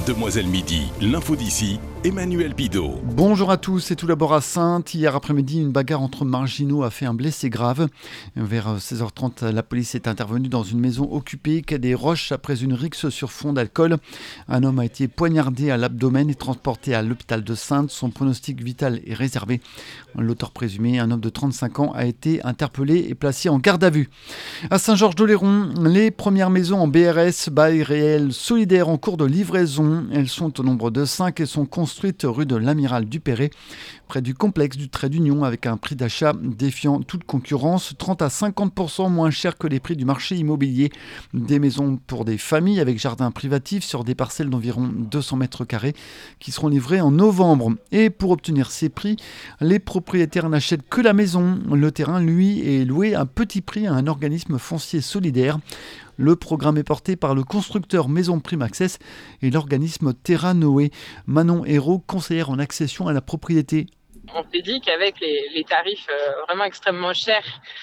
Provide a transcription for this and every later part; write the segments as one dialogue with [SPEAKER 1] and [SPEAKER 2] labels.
[SPEAKER 1] Demoiselle Midi, l'info d'ici, Emmanuel Bidot.
[SPEAKER 2] Bonjour à tous, c'est tout d'abord à Saintes. Hier après-midi, une bagarre entre marginaux a fait un blessé grave. Vers 16h30, la police est intervenue dans une maison occupée quai des Roches après une rixe sur fond d'alcool. Un homme a été poignardé à l'abdomen et transporté à l'hôpital de Saintes. Son pronostic vital est réservé. L'auteur présumé, un homme de 35 ans, a été interpellé et placé en garde à vue. À Saint-Georges-d'Oléron, les premières maisons en BRS, bail réel solidaire en cours de livraison. Elles sont au nombre de 5 et sont construites rue de l'Amiral Dupéré, près du complexe du Trait d'Union, avec un prix d'achat défiant toute concurrence, 30 à 50% moins cher que les prix du marché immobilier. Des maisons pour des familles avec jardin privatif sur des parcelles d'environ 200 mètres carrés qui seront livrées en novembre. Et pour obtenir ces prix, les propriétaires n'achètent que la maison. Le terrain, lui, est loué à petit prix à un organisme foncier solidaire. Le programme est porté par le constructeur Maison Prime Access et l'organisme Terra Noé. Manon Hérault, conseillère en accession à la propriété.
[SPEAKER 3] On s'est dit qu'avec les tarifs vraiment extrêmement chers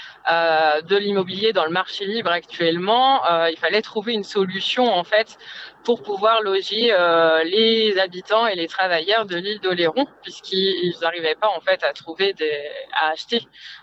[SPEAKER 3] de l'immobilier dans le marché libre actuellement, il fallait trouver une solution en fait pour pouvoir loger les habitants et les travailleurs de l'île d'Oléron, puisqu'ils n'arrivaient pas en fait à acheter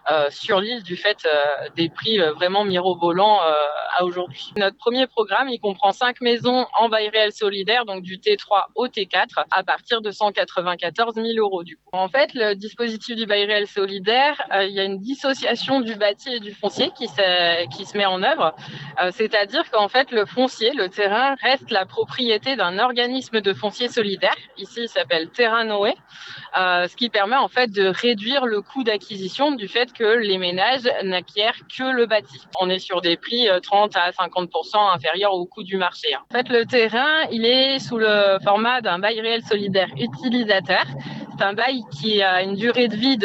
[SPEAKER 3] sur l'île du fait des prix vraiment mirobolants à aujourd'hui. Notre premier programme, il comprend 5 maisons en bail réel solidaire, donc du T3 au T4, à partir de 194 000 euros du coup. En fait, le dispositif du bail réel solidaire, il y a une dissociation du bâti et du foncier qui se met en œuvre, c'est-à-dire qu'en fait le foncier, le terrain, reste la propriété d'un organisme de foncier solidaire. Ici, il s'appelle Terra Noé, ce qui permet en fait de réduire le coût d'acquisition du fait que les ménages n'acquièrent que le bâti. On est sur des prix 30 à 50% inférieurs au coût du marché. En fait, le terrain, il est sous le format d'un bail réel solidaire utilisateur. C'est un bail qui a une durée de vie de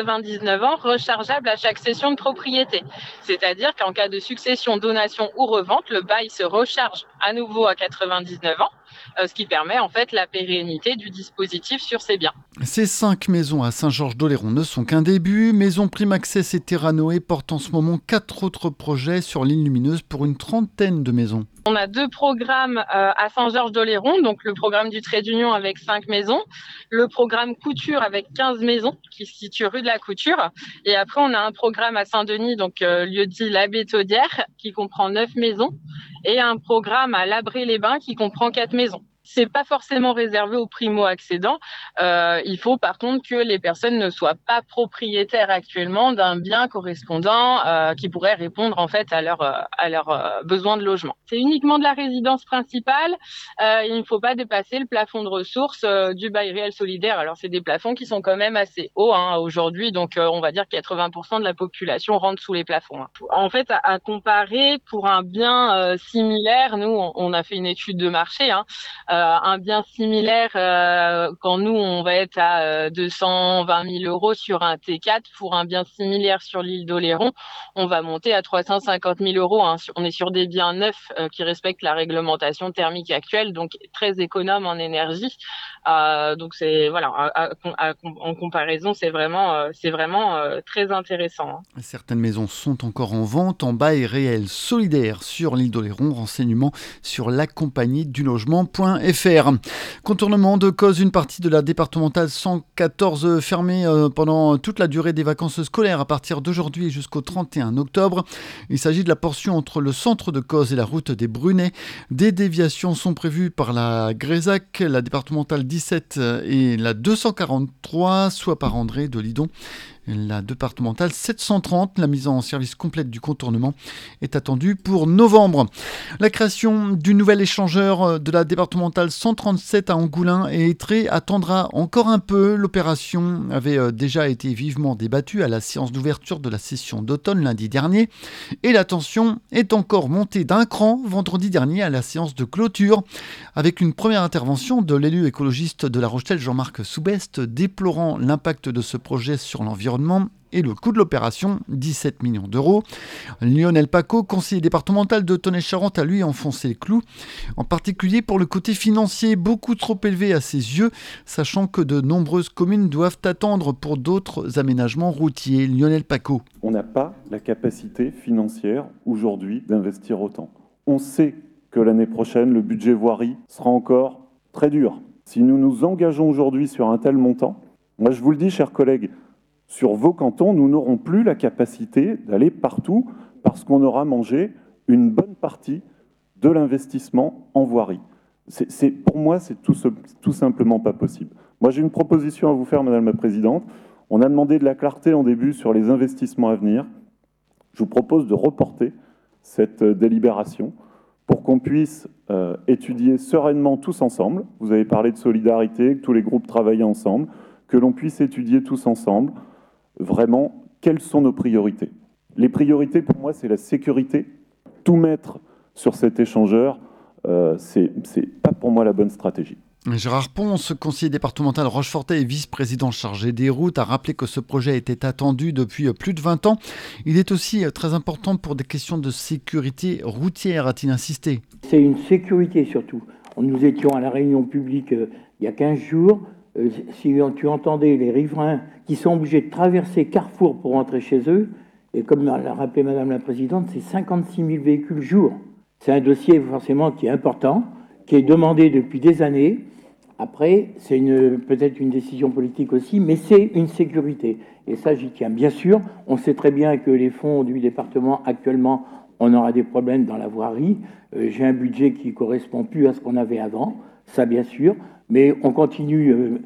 [SPEAKER 3] 99 ans, rechargeable à chaque cession de propriété. C'est-à-dire qu'en cas de succession, donation ou revente, le bail se recharge à nouveau à 99 ans, ce qui permet en fait la pérennité du dispositif sur ces biens.
[SPEAKER 2] Ces 5 maisons à Saint-Georges-d'Oléron ne sont qu'un début. Maison Prime Access et Terra Noé portent en ce moment 4 autres projets sur l'île lumineuse pour une trentaine de maisons.
[SPEAKER 3] On a 2 programmes à Saint-Georges-d'Oléron, donc le programme du Trait d'Union avec 5 maisons, le programme Couture avec 15 maisons qui se situe rue de la Couture, et après on a un programme à Saint-Denis, donc lieu-dit La Bétaudière, qui comprend 9 maisons, et un programme à Labré-les-Bains qui comprend 4 maisons. C'est pas forcément réservé aux primo-accédants. Il faut par contre que les personnes ne soient pas propriétaires actuellement d'un bien correspondant qui pourrait répondre en fait à leurs besoins de logement. C'est uniquement de la résidence principale. Il ne faut pas dépasser le plafond de ressources du bail réel solidaire. Alors c'est des plafonds qui sont quand même assez hauts aujourd'hui, donc on va dire que 80% de la population rentre sous les plafonds. En fait, à comparer pour un bien similaire, nous on a fait une étude de marché. Un bien similaire, quand nous on va être à 220 000 euros sur un T4, pour un bien similaire sur l'île d'Oléron, on va monter à 350 000 euros. On est sur des biens neufs qui respectent la réglementation thermique actuelle, donc très économes en énergie. Donc c'est voilà, en comparaison, c'est vraiment très intéressant.
[SPEAKER 2] Certaines maisons sont encore en vente en bail réel solidaire sur l'île d'Oléron. Renseignements sur lacompagniedulogement.fr. Contournement de cause, une partie de la départementale 114 fermée pendant toute la durée des vacances scolaires à partir d'aujourd'hui jusqu'au 31 octobre. Il s'agit de la portion entre le centre de Causes et la route des Brunets. Des déviations sont prévues par la Grézac, la départementale 17 et la 243, soit par André de Lidon. La départementale 730, la mise en service complète du contournement est attendue pour novembre. La création du nouvel échangeur de la départementale 137 à Angoulins et Étré attendra encore un peu. L'opération avait déjà été vivement débattue à la séance d'ouverture de la session d'automne lundi dernier et la tension est encore montée d'un cran vendredi dernier à la séance de clôture avec une première intervention de l'élu écologiste de La Rochelle, Jean-Marc Soubest, déplorant l'impact de ce projet sur l'environnement et le coût de l'opération, 17 millions d'euros. Lionel Paco, conseiller départemental de Tonnet-Charente, a lui enfoncé le clou, en particulier pour le côté financier, beaucoup trop élevé à ses yeux, sachant que de nombreuses communes doivent attendre pour d'autres aménagements routiers. Lionel Paco.
[SPEAKER 4] On n'a pas la capacité financière aujourd'hui d'investir autant. On sait que l'année prochaine, le budget voirie sera encore très dur. Si nous nous engageons aujourd'hui sur un tel montant, moi je vous le dis, chers collègues, sur vos cantons, nous n'aurons plus la capacité d'aller partout parce qu'on aura mangé une bonne partie de l'investissement en voirie. Pour moi, c'est tout simplement pas possible. Moi, j'ai une proposition à vous faire, Madame la Présidente. On a demandé de la clarté en début sur les investissements à venir. Je vous propose de reporter cette délibération pour qu'on puisse étudier sereinement tous ensemble. Vous avez parlé de solidarité, que tous les groupes travaillent ensemble, que l'on puisse étudier tous ensemble vraiment quelles sont nos priorités. Les priorités, pour moi, c'est la sécurité. Tout mettre sur cet échangeur, c'est pas pour moi la bonne stratégie.
[SPEAKER 2] Gérard Ponce, conseiller départemental Rochefortais et vice-président chargé des routes, a rappelé que ce projet était attendu depuis plus de 20 ans. Il est aussi très important pour des questions de sécurité routière, a-t-il insisté.
[SPEAKER 5] C'est une sécurité surtout. Nous étions à la réunion publique il y a 15 jours. Si tu entendais les riverains qui sont obligés de traverser Carrefour pour rentrer chez eux, et comme l'a rappelé Madame la Présidente, c'est 56 000 véhicules jour. C'est un dossier forcément qui est important, qui est demandé depuis des années. Après, c'est peut-être une décision politique aussi, mais c'est une sécurité. Et ça, j'y tiens. Bien sûr, on sait très bien que les fonds du département, actuellement, on aura des problèmes dans la voirie. J'ai un budget qui ne correspond plus à ce qu'on avait avant, ça bien sûr. Mais on continue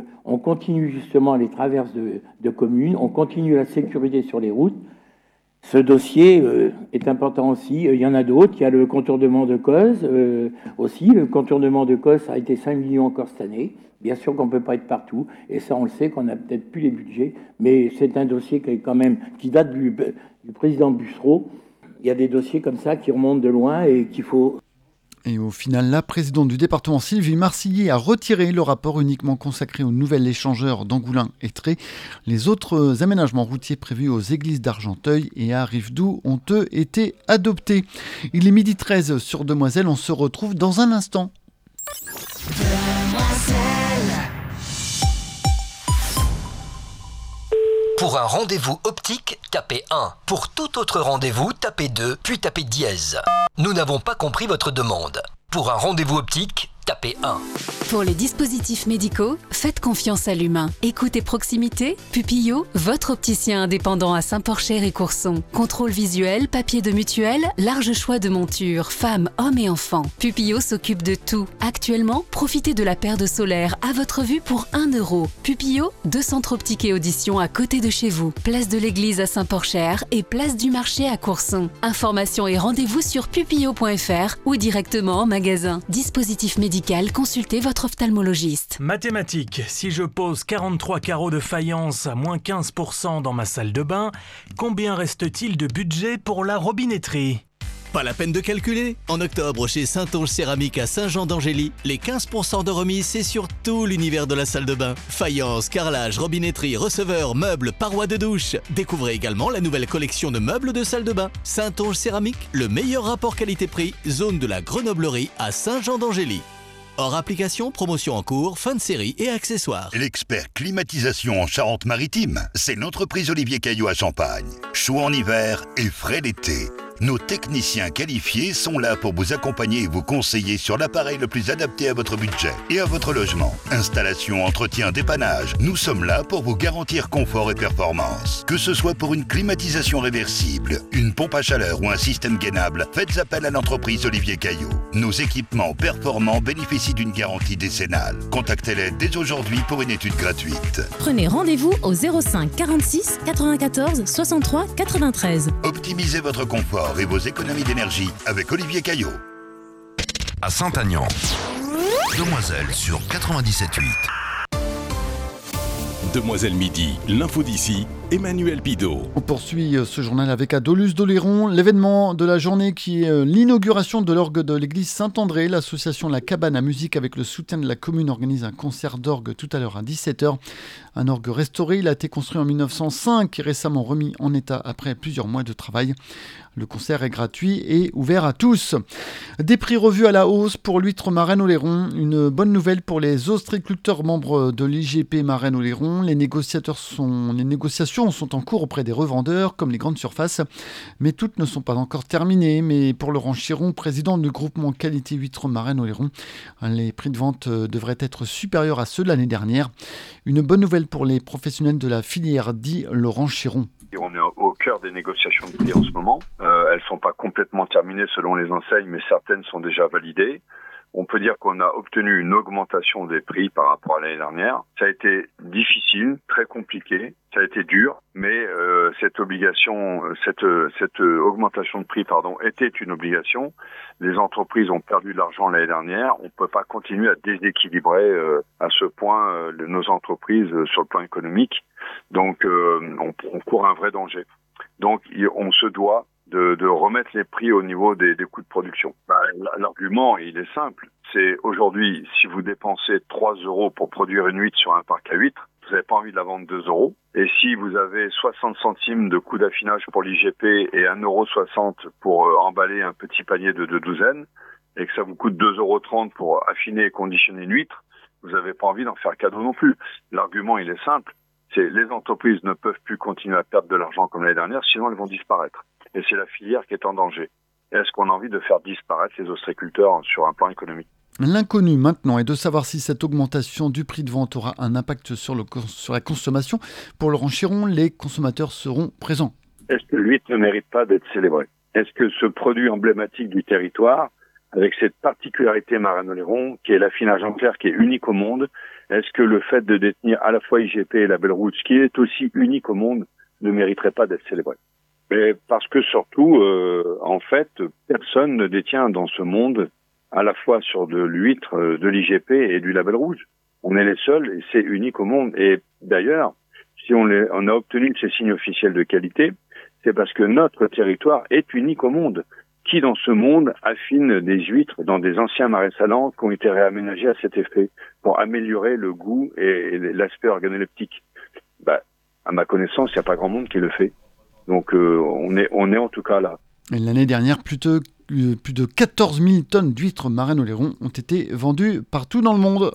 [SPEAKER 5] justement les traverses de communes, on continue la sécurité sur les routes. Ce dossier est important aussi. Il y en a d'autres. Il y a le contournement de Cozes aussi. Le contournement de Cozes a été 5 millions encore cette année. Bien sûr qu'on ne peut pas être partout. Et ça, on le sait, qu'on n'a peut-être plus les budgets. Mais c'est un dossier qui date du président Bussereau. Il y a des dossiers comme ça qui remontent de loin et qu'il faut...
[SPEAKER 2] Et au final, la présidente du département, Sylvie Marcillier, a retiré le rapport uniquement consacré au nouvel échangeur d'Angoulins et Tré. Les autres aménagements routiers prévus aux églises d'Argenteuil et à Rivedoux ont eux été adoptés. Il est 12h13 sur Demoiselle, on se retrouve dans un instant.
[SPEAKER 6] Pour un rendez-vous optique, tapez 1. Pour tout autre rendez-vous, tapez 2, puis tapez dièse. Nous n'avons pas compris votre demande. Pour un rendez-vous optique, tapez 1.
[SPEAKER 7] Pour les dispositifs médicaux, faites confiance à l'humain. Écoute et proximité, Pupillot, votre opticien indépendant à Saint-Porcher et Courson. Contrôle visuel, papier de mutuelle, large choix de montures, femmes, hommes et enfants. Pupillot s'occupe de tout. Actuellement, profitez de la paire de solaire à votre vue pour 1 €. Pupillot, 2 centres optiques et audition à côté de chez vous. Place de l'église à Saint-Porcher et place du marché à Courson. Informations et rendez-vous sur pupillot.fr ou directement en magasin. Dispositif médical, consultez votre ophtalmologiste.
[SPEAKER 8] Mathématiques, si je pose 43 carreaux de faïence à moins 15% dans ma salle de bain, combien reste-t-il de budget pour la robinetterie ?
[SPEAKER 9] Pas la peine de calculer. En octobre, chez Saint-Onge Céramique à Saint-Jean-d'Angély, les 15% de remise, c'est sur tout l'univers de la salle de bain. Faïence, carrelage, robinetterie, receveurs, meubles, parois de douche. Découvrez également la nouvelle collection de meubles de salle de bain. Saint-Onge Céramique, le meilleur rapport qualité-prix, zone de la Grenoblerie à Saint-Jean-d'Angély. Hors application, promotion en cours, fin de série et accessoires.
[SPEAKER 10] L'expert climatisation en Charente-Maritime, c'est l'entreprise Olivier Caillot à Champagne. Chaud en hiver et frais l'été. Nos techniciens qualifiés sont là pour vous accompagner et vous conseiller sur l'appareil le plus adapté à votre budget et à votre logement. Installation, entretien, dépannage, nous sommes là pour vous garantir confort et performance. Que ce soit pour une climatisation réversible, une pompe à chaleur ou un système gainable, faites appel à l'entreprise Olivier Caillot. Nos équipements performants bénéficient d'une garantie décennale. Contactez-les dès aujourd'hui pour une étude gratuite.
[SPEAKER 11] Prenez rendez-vous au 05 46 94 63 93.
[SPEAKER 10] Optimisez votre confort et vos économies d'énergie avec Olivier Caillot.
[SPEAKER 1] À Saint-Aignan, Demoiselle sur 97.8. Demoiselle Midi, l'info d'ici, Emmanuel Bidot.
[SPEAKER 2] On poursuit ce journal avec Adolus d'Oléron. L'événement de la journée qui est l'inauguration de l'orgue de l'église Saint-André. L'association La Cabane à Musique avec le soutien de la commune organise un concert d'orgue tout à l'heure à 17h. Un orgue restauré, il a été construit en 1905 et récemment remis en état après plusieurs mois de travail. Le concert est gratuit et ouvert à tous. Des prix revus à la hausse pour l'huître Marennes-Oléron. Une bonne nouvelle pour les ostréiculteurs membres de l'IGP Marennes-Oléron. Les négociations négociations sont en cours auprès des revendeurs, comme les grandes surfaces, mais toutes ne sont pas encore terminées. Mais pour Laurent Chiron, président du groupement Qualité Huîtres Marraine-Oléron, les prix de vente devraient être supérieurs à ceux de l'année dernière. Une bonne nouvelle pour les professionnels de la filière, dit Laurent Chiron.
[SPEAKER 12] On est au cœur des négociations de prix en ce moment. Elles sont pas complètement terminées selon les enseignes, mais certaines sont déjà validées. On peut dire qu'on a obtenu une augmentation des prix par rapport à l'année dernière. Ça a été difficile, très compliqué, ça a été dur, mais cette augmentation de prix, était une obligation. Les entreprises ont perdu de l'argent l'année dernière. On ne peut pas continuer à déséquilibrer à ce point nos entreprises sur le plan économique. Donc, on court un vrai danger. Donc, on se doit de remettre les prix au niveau des coûts de production. L'argument, il est simple. C'est aujourd'hui, si vous dépensez 3 € pour produire une huître sur un parc à huîtres, vous n'avez pas envie de la vendre 2 €. Et si vous avez 60 centimes de coût d'affinage pour l'IGP et 1,60 € pour emballer un petit panier de 2 douzaines, et que ça vous coûte 2,30 € pour affiner et conditionner une huître, vous n'avez pas envie d'en faire cadeau non plus. L'argument, il est simple. C'est les entreprises ne peuvent plus continuer à perdre de l'argent comme l'année dernière, sinon elles vont disparaître. Et c'est la filière qui est en danger. Est-ce qu'on a envie de faire disparaître les ostréiculteurs sur un plan économique ?
[SPEAKER 2] L'inconnu maintenant est de savoir si cette augmentation du prix de vente aura un impact sur la consommation. Pour Laurent Chiron, les consommateurs seront présents.
[SPEAKER 12] Est-ce que l'huître ne mérite pas d'être célébrée ? Est-ce que ce produit emblématique du territoire, avec cette particularité Marraine-Oléron, qui est l'affinage en clair, qui est unique au monde, est-ce que le fait de détenir à la fois IGP et Label Rouge, qui est aussi unique au monde, ne mériterait pas d'être célébré ? Mais parce que surtout, en fait, personne ne détient dans ce monde à la fois sur de l'huître, de l'IGP et du Label Rouge. On est les seuls et c'est unique au monde. Et d'ailleurs, si on a obtenu ces signes officiels de qualité, c'est parce que notre territoire est unique au monde. Qui dans ce monde affine des huîtres dans des anciens marais salants qui ont été réaménagés à cet effet pour améliorer le goût et l'aspect organoleptique ? À ma connaissance, il n'y a pas grand monde qui le fait. Donc on est en tout cas là.
[SPEAKER 2] Et l'année dernière, plus de 14 000 tonnes d'huîtres Marraine-Oléron ont été vendues partout dans le monde.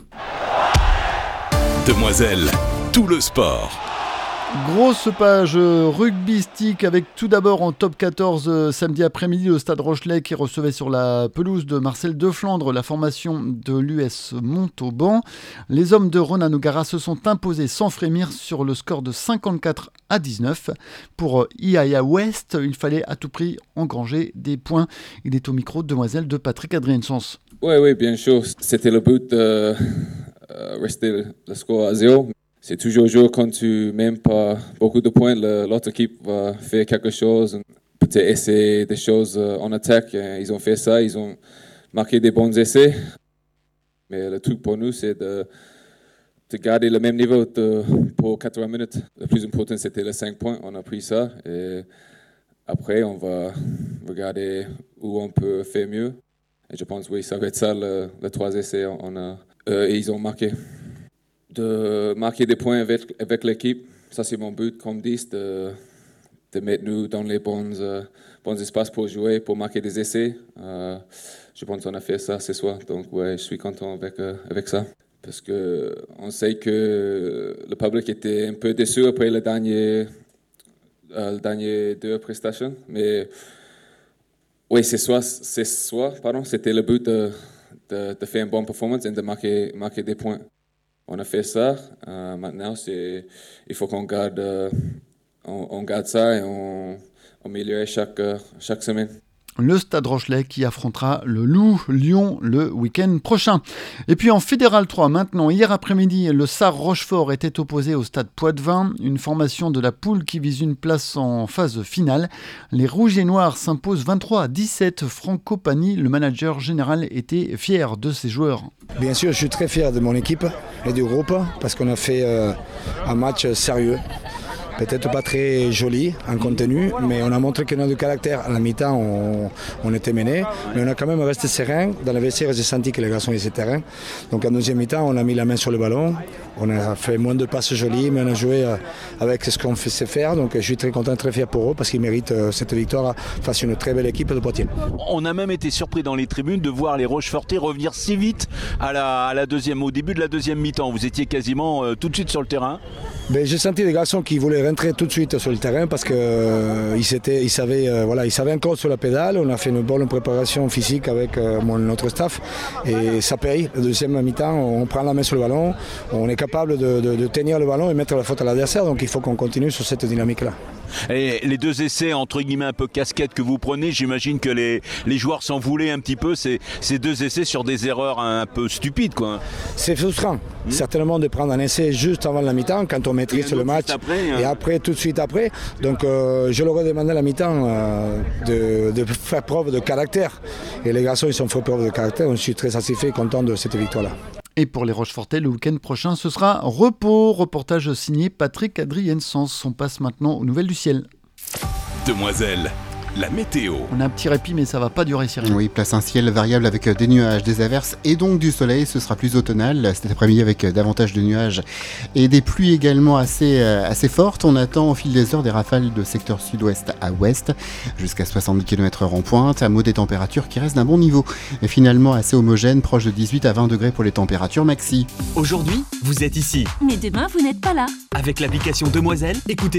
[SPEAKER 1] Demoiselles, tout le sport.
[SPEAKER 2] Grosse page rugbystique avec tout d'abord en top 14 samedi après-midi le Stade Rochelais qui recevait sur la pelouse de Marcel Deflandre la formation de l'US Montauban. Les hommes de Ronan O'Gara se sont imposés sans frémir sur le score de 54-19. Pour IAIA West, il fallait à tout prix engranger des points. Il est au micro de Demoiselle de Patrick Adrien-Sens.
[SPEAKER 13] Oui, bien sûr. C'était le but de rester le score à 0. C'est toujours quand tu mets pas beaucoup de points, l'autre équipe va faire quelque chose, peut-être essayer des choses en attaque. Ils ont fait ça, ils ont marqué des bons essais. Mais le truc pour nous, c'est de garder le même niveau pour 80 minutes. Le plus important, c'était les 5 points. On a pris ça. Et après, on va regarder où on peut faire mieux. Et je pense, oui, ça va être ça, les 3 essais. Et ils ont marqué. De marquer des points avec l'équipe, ça c'est mon but comme 10, de mettre nous dans les bons espaces pour jouer, pour marquer des essais. Je pense qu'on a fait ça ce soir, donc ouais, je suis content avec ça. Parce qu'on sait que le public était un peu déçu après les dernières 2 prestations, mais oui, c'était le but de faire une bonne performance et de marquer des points. On a fait ça. Maintenant, il faut qu'on garde ça et on améliore chaque semaine.
[SPEAKER 2] Le Stade Rochelais qui affrontera le Loup Lyon le week-end prochain. Et puis en Fédéral 3 maintenant, hier après-midi, le SAR Rochefort était opposé au Stade Poitevin, une formation de la poule qui vise une place en phase finale. Les Rouges et Noirs s'imposent 23-17. Franco Pani, le manager général, était fier de ses joueurs.
[SPEAKER 14] Bien sûr, je suis très fier de mon équipe et du groupe parce qu'on a fait un match sérieux. Peut-être pas très joli en contenu, mais on a montré que notre caractère, à la mi-temps, on était mené, mais on a quand même resté serein. Dans le vestiaire, j'ai senti que les garçons étaient terrain. Donc en deuxième mi-temps, on a mis la main sur le ballon, on a fait moins de passes jolies, mais on a joué avec ce qu'on sait faire. Donc je suis très content, très fier pour eux, parce qu'ils méritent cette victoire face à une très belle équipe de Poitiers.
[SPEAKER 15] On a même été surpris dans les tribunes de voir les Rochefortais revenir si vite au début de la deuxième mi-temps. Vous étiez quasiment tout de suite sur le terrain.
[SPEAKER 14] J'ai senti des garçons qui voulaient rentrer tout de suite sur le terrain parce qu'ils savaient encore sur la pédale. On a fait une bonne préparation physique avec notre staff et ça paye. La deuxième mi-temps, on prend la main sur le ballon, on est capable de tenir le ballon et mettre la faute à l'adversaire. Donc il faut qu'on continue sur cette dynamique-là.
[SPEAKER 15] Et les 2 essais entre guillemets un peu casquettes que vous prenez, j'imagine que les joueurs s'en voulaient un petit peu, ces 2 essais sur des erreurs un peu stupides, quoi.
[SPEAKER 14] C'est frustrant, certainement, de prendre un essai juste avant la mi-temps quand on maîtrise le match et après, tout de suite après. Donc je leur ai demandé à la mi-temps de faire preuve de caractère. Et les garçons, ils ont fait preuve de caractère. Je suis très satisfait et content de cette victoire-là.
[SPEAKER 2] Et pour les Rochefortais, le week-end prochain, ce sera repos. Reportage signé Patrick Adriensens. On passe maintenant aux nouvelles du ciel.
[SPEAKER 1] Demoiselle, la météo.
[SPEAKER 2] On a un petit répit, mais ça va pas durer, Cyril.
[SPEAKER 16] Oui, place un ciel variable avec des nuages, des averses et donc du soleil. Ce sera plus automnal cet après-midi avec davantage de nuages et des pluies également assez fortes. On attend au fil des heures des rafales de secteur sud-ouest à ouest jusqu'à 70 km/h en pointe, à des températures qui restent d'un bon niveau. Et finalement assez homogène, proche de 18 à 20 degrés pour les températures maxi.
[SPEAKER 17] Aujourd'hui, vous êtes ici.
[SPEAKER 11] Mais demain, vous n'êtes pas là.
[SPEAKER 17] Avec l'application Demoiselle, écoutez